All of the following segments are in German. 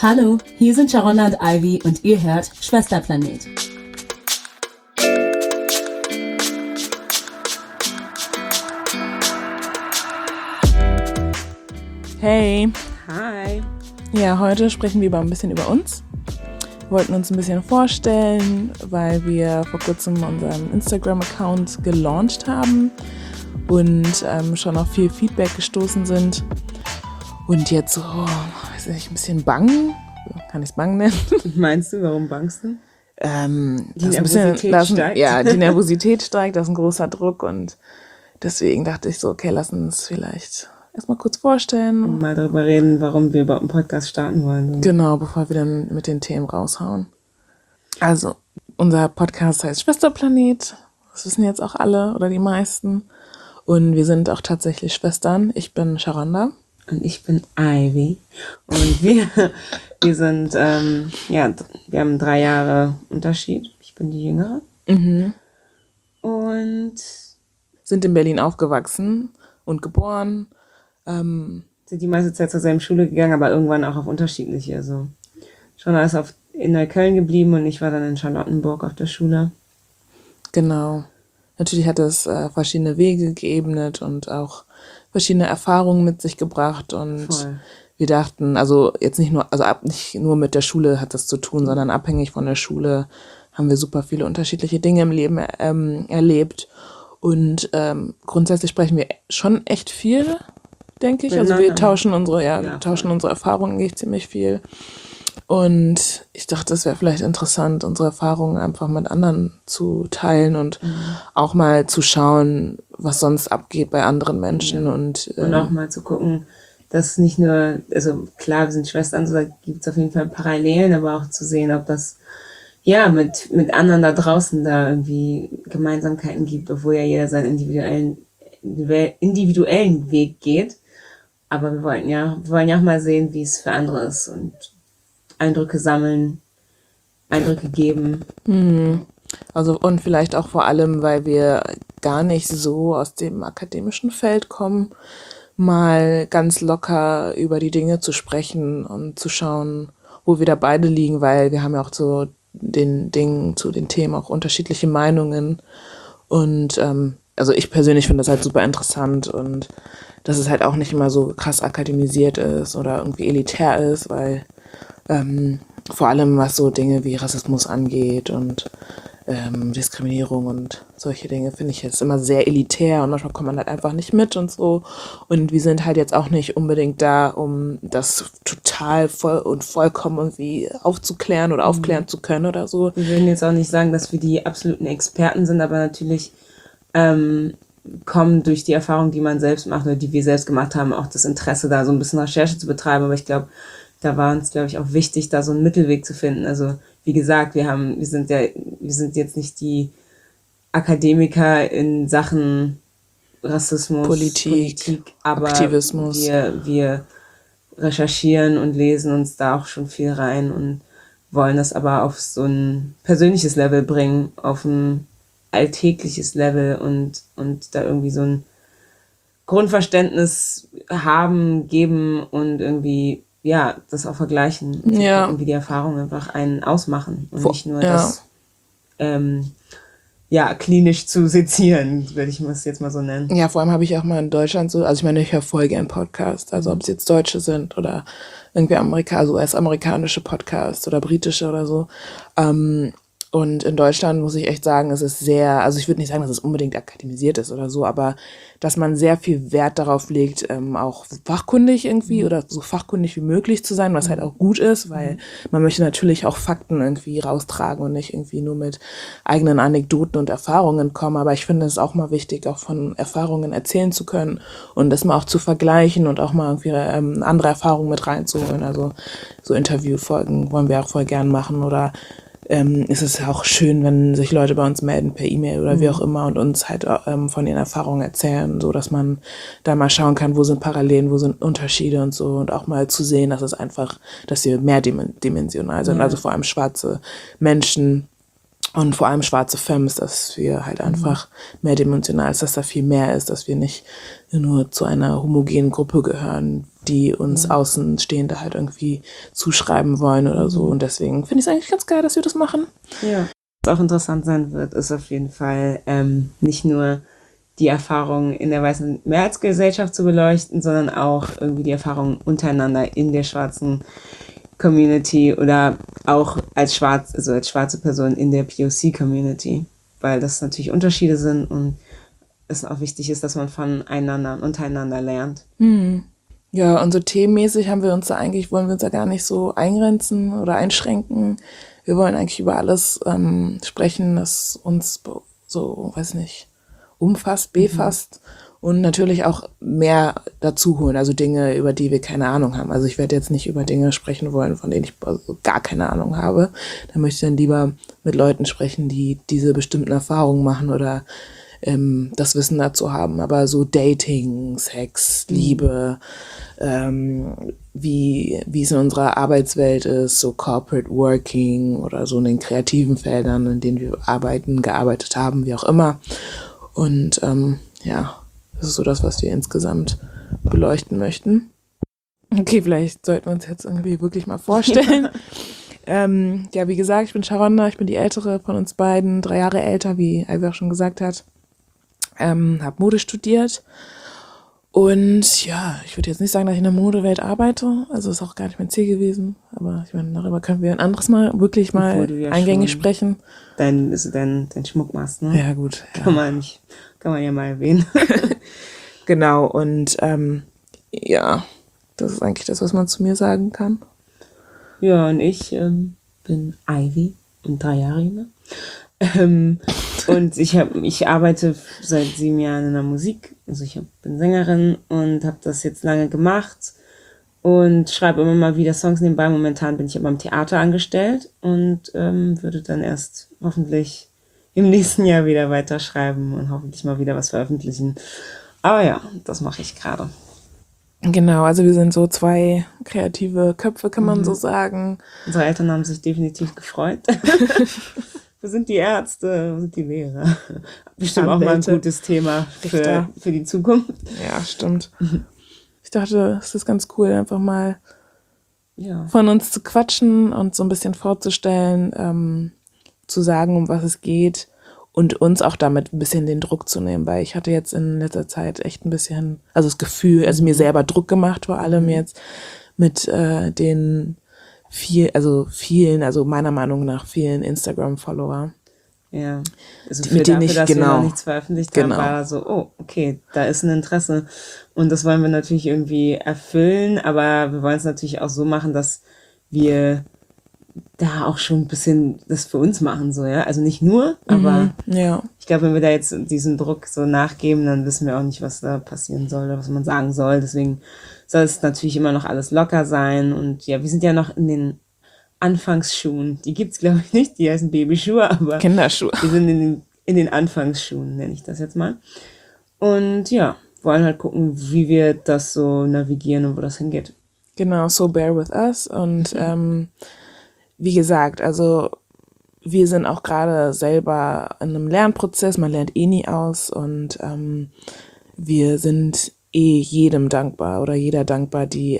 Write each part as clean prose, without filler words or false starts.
Hallo, hier sind Sharonda und Ivy und ihr hört Schwesterplanet. Hey. Hi. Ja, heute sprechen wir ein bisschen über uns. Wir wollten uns ein bisschen vorstellen, weil wir vor kurzem unseren Instagram-Account gelauncht haben und schon auf viel Feedback gestoßen sind. Und jetzt so, weiß nicht, ein bisschen bang. Kann ich es bang nennen? Meinst du, warum bangst du? Die Nervosität steigt. Ja, die Nervosität steigt, das ist ein großer Druck und deswegen dachte ich so, okay, lass uns vielleicht erstmal kurz vorstellen. Und mal darüber reden, warum wir überhaupt einen Podcast starten wollen. Genau, bevor wir dann mit den Themen raushauen. Also, unser Podcast heißt Schwesterplanet. Das wissen jetzt auch alle oder die meisten. Und wir sind auch tatsächlich Schwestern. Ich bin Sharonda. Und ich bin Ivy. Und wir sind, wir haben 3 Jahre Unterschied. Ich bin die Jüngere. Mhm. Und sind in Berlin aufgewachsen und geboren. Sind die meiste Zeit zur selben Schule gegangen, aber irgendwann auch auf unterschiedliche. Also Sharonda ist in Neukölln geblieben und ich war dann in Charlottenburg auf der Schule. Genau. Natürlich hat es verschiedene Wege geebnet und auch verschiedene Erfahrungen mit sich gebracht und Voll. Wir dachten, also jetzt nicht nur mit der Schule hat das zu tun, sondern abhängig von der Schule haben wir super viele unterschiedliche Dinge im Leben erlebt und grundsätzlich sprechen wir schon echt viel, denke ich. Also wir tauschen unsere Erfahrungen eigentlich ziemlich viel. Und ich dachte, es wäre vielleicht interessant, unsere Erfahrungen einfach mit anderen zu teilen und auch mal zu schauen, was sonst abgeht bei anderen Menschen. Ja. Und auch mal zu gucken, dass nicht nur, also klar, wir sind Schwestern, so da gibt es auf jeden Fall Parallelen, aber auch zu sehen, ob das mit anderen da draußen da irgendwie Gemeinsamkeiten gibt, obwohl ja jeder seinen individuellen Weg geht. Aber wir wollen ja auch mal sehen, wie es für andere ist und Eindrücke sammeln, Eindrücke geben. Also und vielleicht auch vor allem, weil wir gar nicht so aus dem akademischen Feld kommen, mal ganz locker über die Dinge zu sprechen und zu schauen, wo wir da beide liegen, weil wir haben ja auch zu den Themen auch unterschiedliche Meinungen. Und also ich persönlich finde das halt super interessant und dass es halt auch nicht immer so krass akademisiert ist oder irgendwie elitär ist, weil vor allem was so Dinge wie Rassismus angeht und Diskriminierung und solche Dinge finde ich jetzt immer sehr elitär und manchmal kommt man halt einfach nicht mit und so. Und wir sind halt jetzt auch nicht unbedingt da, um das total vollkommen irgendwie aufzuklären oder aufklären zu können oder so. Wir würden jetzt auch nicht sagen, dass wir die absoluten Experten sind, aber natürlich kommen durch die Erfahrung, die man selbst macht oder die wir selbst gemacht haben, auch das Interesse, da so ein bisschen Recherche zu betreiben. Aber ich glaube, da war uns, glaube ich, auch wichtig, da so einen Mittelweg zu finden. Also wie gesagt, wir sind jetzt nicht die Akademiker in Sachen Rassismus, Politik, aber Aktivismus. Wir recherchieren und lesen uns da auch schon viel rein und wollen das aber auf so ein persönliches Level bringen, auf ein alltägliches Level und da irgendwie so ein Grundverständnis geben und irgendwie das auch vergleichen. Und irgendwie die Erfahrung einfach einen ausmachen und nicht nur das klinisch zu sezieren, würde ich es jetzt mal so nennen. Ja, vor allem habe ich auch mal in Deutschland so, also ich meine, ich höre voll gern Podcasts, also ob es jetzt Deutsche sind oder irgendwie US-amerikanische Podcasts oder britische oder so. Und in Deutschland muss ich echt sagen, es ist sehr, also ich würde nicht sagen, dass es unbedingt akademisiert ist oder so, aber dass man sehr viel Wert darauf legt, auch fachkundig irgendwie oder so fachkundig wie möglich zu sein, was halt auch gut ist, weil man möchte natürlich auch Fakten irgendwie raustragen und nicht irgendwie nur mit eigenen Anekdoten und Erfahrungen kommen. Aber ich finde es auch mal wichtig, auch von Erfahrungen erzählen zu können und das mal auch zu vergleichen und auch mal irgendwie andere Erfahrungen mit reinzuholen. Also so Interviewfolgen wollen wir auch voll gern machen oder ist es auch schön, wenn sich Leute bei uns melden per E-Mail oder wie auch immer und uns halt von ihren Erfahrungen erzählen, so dass man da mal schauen kann, wo sind Parallelen, wo sind Unterschiede und so und auch mal zu sehen, dass wir mehrdimensional sind, also vor allem schwarze Menschen Und vor allem schwarze Femmes, dass wir halt einfach mehrdimensional ist, dass da viel mehr ist, dass wir nicht nur zu einer homogenen Gruppe gehören, die uns Außenstehende halt irgendwie zuschreiben wollen oder so. Und deswegen finde ich es eigentlich ganz geil, dass wir das machen. Ja. Was auch interessant sein wird, ist auf jeden Fall nicht nur die Erfahrungen in der weißen Mehrheitsgesellschaft zu beleuchten, sondern auch irgendwie die Erfahrungen untereinander in der schwarzen Community oder auch als schwarze Person in der POC-Community, weil das natürlich Unterschiede sind und es auch wichtig ist, dass man voneinander und untereinander lernt. Ja, und so themenmäßig wollen wir uns da gar nicht so eingrenzen oder einschränken. Wir wollen eigentlich über alles sprechen, das uns so, weiß nicht, umfasst, befasst und natürlich auch mehr dazu holen, also Dinge, über die wir keine Ahnung haben. Also ich werde jetzt nicht über Dinge sprechen wollen, von denen ich gar keine Ahnung habe. Da möchte ich dann lieber mit Leuten sprechen, die diese bestimmten Erfahrungen machen oder das Wissen dazu haben. Aber so Dating, Sex, Liebe, wie es in unserer Arbeitswelt ist, so Corporate Working oder so in den kreativen Feldern, in denen wir gearbeitet haben, wie auch immer. Und das ist so das, was wir insgesamt beleuchten möchten. Okay, vielleicht sollten wir uns jetzt irgendwie wirklich mal vorstellen. Wie gesagt, ich bin Sharonda, ich bin die ältere von uns beiden, 3 Jahre älter, wie Ivy auch schon gesagt hat. Habe Mode studiert. Und ja, ich würde jetzt nicht sagen, dass ich in der Modewelt arbeite. Also ist auch gar nicht mein Ziel gewesen. Aber ich meine, darüber können wir ein anderes Mal wirklich mal eingängig sprechen. Dein Schmuck machst, ne? Ja, gut. Ja. Kann man ja mal erwähnen. Genau, und das ist eigentlich das, was man zu mir sagen kann. Ja, und ich bin Ivy und 3 Jahre jünger. Und ich arbeite seit 7 Jahren in der Musik. Also ich bin Sängerin und habe das jetzt lange gemacht und schreibe immer mal wieder Songs nebenbei. Momentan bin ich aber im Theater angestellt und würde dann erst hoffentlich im nächsten Jahr wieder weiterschreiben und hoffentlich mal wieder was veröffentlichen. Aber ja, das mache ich gerade. Genau, also wir sind so 2 kreative Köpfe, kann man so sagen. Unsere Eltern haben sich definitiv gefreut. Wir sind die Ärzte, wir sind die Lehrer. Bestimmt auch mal ein gutes Thema für die Zukunft. Ja, stimmt. Ich dachte, es ist ganz cool, einfach mal von uns zu quatschen und so ein bisschen vorzustellen, zu sagen, um was es geht und uns auch damit ein bisschen den Druck zu nehmen, weil ich hatte jetzt in letzter Zeit echt ein bisschen, also das Gefühl, also mir selber Druck gemacht, vor allem jetzt mit den vielen, also meiner Meinung nach vielen Instagram-Follower. Ja, also mit denen ich dass wir noch nichts veröffentlicht haben, war so, oh, okay, da ist ein Interesse. Und das wollen wir natürlich irgendwie erfüllen, aber wir wollen es natürlich auch so machen, dass wir da auch schon ein bisschen das für uns machen, so, ja. Also nicht nur, aber ich glaube, wenn wir da jetzt diesem Druck so nachgeben, dann wissen wir auch nicht, was da passieren soll oder was man sagen soll. Deswegen soll es natürlich immer noch alles locker sein. Und ja, wir sind ja noch in den Anfangsschuhen. Die gibt's, glaube ich, nicht. Die heißen Babyschuhe, aber Kinderschuhe. Wir sind in den Anfangsschuhen, nenne ich das jetzt mal. Und ja, wollen halt gucken, wie wir das so navigieren und wo das hingeht. Genau, so bear with us. Und wie gesagt, also wir sind auch gerade selber in einem Lernprozess. Man lernt eh nie aus. Und wir sind jedem dankbar oder jeder dankbar, die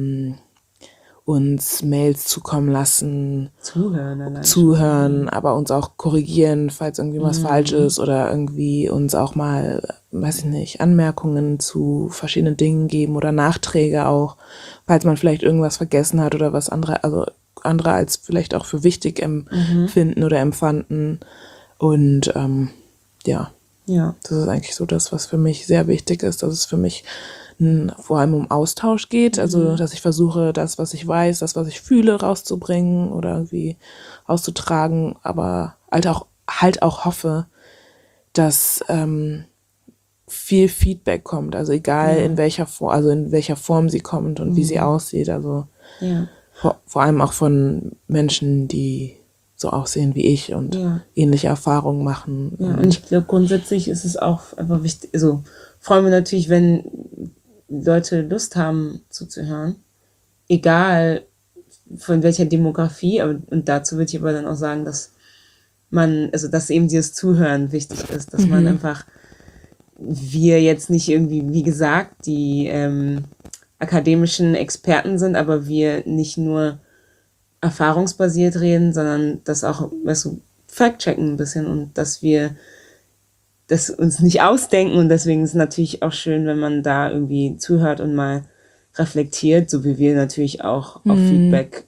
uns Mails zukommen lassen, zuhören, aber uns auch korrigieren, falls irgendwie was falsch ist oder irgendwie uns auch mal, weiß ich nicht, Anmerkungen zu verschiedenen Dingen geben oder Nachträge auch, falls man vielleicht irgendwas vergessen hat oder was andere als vielleicht auch für wichtig empfinden oder empfanden. Und das ist eigentlich so das, was für mich sehr wichtig ist, dass es für mich vor allem um Austausch geht, also dass ich versuche, das, was ich weiß, das, was ich fühle, rauszubringen oder irgendwie auszutragen, aber halt auch hoffe, dass viel Feedback kommt, also egal in welcher Form sie kommt und wie sie aussieht, also vor allem auch von Menschen, die so aussehen wie ich und ähnliche Erfahrungen machen. Ja, und ich glaube, grundsätzlich ist es auch einfach wichtig, also freuen wir natürlich, wenn Leute Lust haben zuzuhören, egal von welcher Demografie, und dazu würde ich aber dann auch sagen, dass also dass eben dieses Zuhören wichtig ist, dass man einfach, wir jetzt nicht irgendwie, wie gesagt, die akademischen Experten sind, aber wir nicht nur erfahrungsbasiert reden, sondern das auch, weißt du, fact-checken ein bisschen und dass wir das uns nicht ausdenken und deswegen ist es natürlich auch schön, wenn man da irgendwie zuhört und mal reflektiert, so wie wir natürlich auch auf Feedback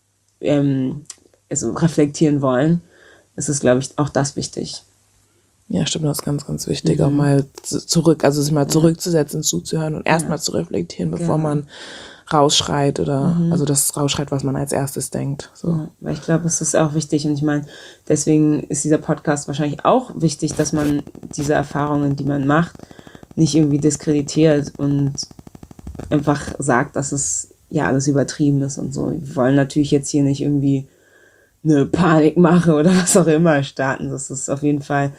also reflektieren wollen. Es ist, glaube ich, auch das wichtig. Ja, stimmt, das ist ganz, ganz wichtig, auch mal zurück, also sich mal zurückzusetzen, zuzuhören und erstmal zu reflektieren, bevor man rausschreit oder, also das rausschreit, was man als erstes denkt. So. Ja, weil ich glaube, es ist auch wichtig und ich meine, deswegen ist dieser Podcast wahrscheinlich auch wichtig, dass man diese Erfahrungen, die man macht, nicht irgendwie diskreditiert und einfach sagt, dass es ja alles übertrieben ist und so. Wir wollen natürlich jetzt hier nicht irgendwie eine Panikmache oder was auch immer starten. Das ist auf jeden Fall,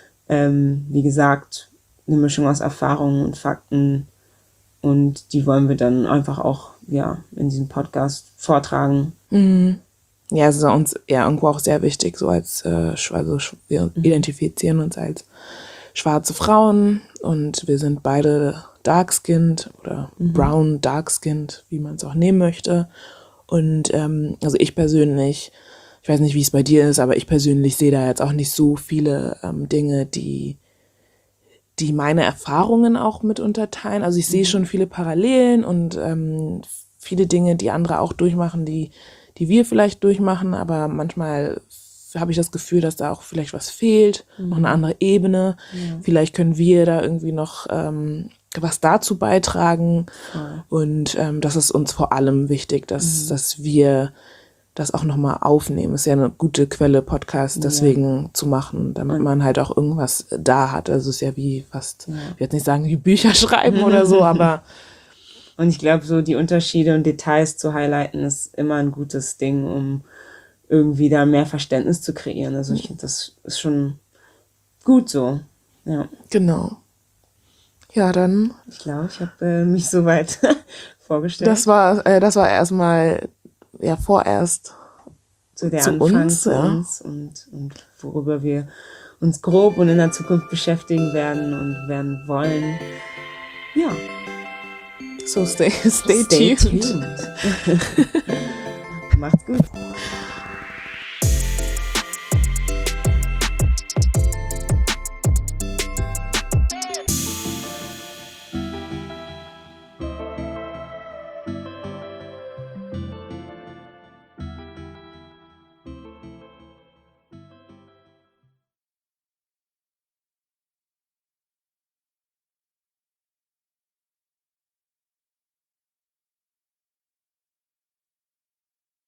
wie gesagt, eine Mischung aus Erfahrungen und Fakten und die wollen wir dann einfach auch ja in diesem Podcast vortragen. Ja, es ist uns ja irgendwo auch sehr wichtig, so als, also wir identifizieren uns als schwarze Frauen und wir sind beide dark-skinned oder brown dark-skinned, wie man es auch nehmen möchte. Und also ich persönlich, ich weiß nicht, wie es bei dir ist, aber ich persönlich sehe da jetzt auch nicht so viele Dinge, die meine Erfahrungen auch mit unterteilen. Also ich sehe schon viele Parallelen und viele Dinge, die andere auch durchmachen, die wir vielleicht durchmachen, aber manchmal habe ich das Gefühl, dass da auch vielleicht was fehlt, noch eine andere Ebene. Ja. Vielleicht können wir da irgendwie noch was dazu beitragen. Und das ist uns vor allem wichtig, dass wir das auch nochmal aufnehmen. Ist ja eine gute Quelle, Podcast deswegen zu machen, damit man halt auch irgendwas da hat. Also es ist ja wie fast, ich will jetzt nicht sagen, wie Bücher schreiben oder so, aber und ich glaube, so die Unterschiede und Details zu highlighten, ist immer ein gutes Ding, um irgendwie da mehr Verständnis zu kreieren. Also ich finde, das ist schon gut so. Ja. Genau. Ja, dann. Ich glaube, ich habe mich soweit vorgestellt. Das war erstmal, ja, vorerst so der Anfang uns, zu uns und worüber wir uns grob und in der Zukunft beschäftigen werden und werden wollen. Ja. So stay tuned. Macht's gut.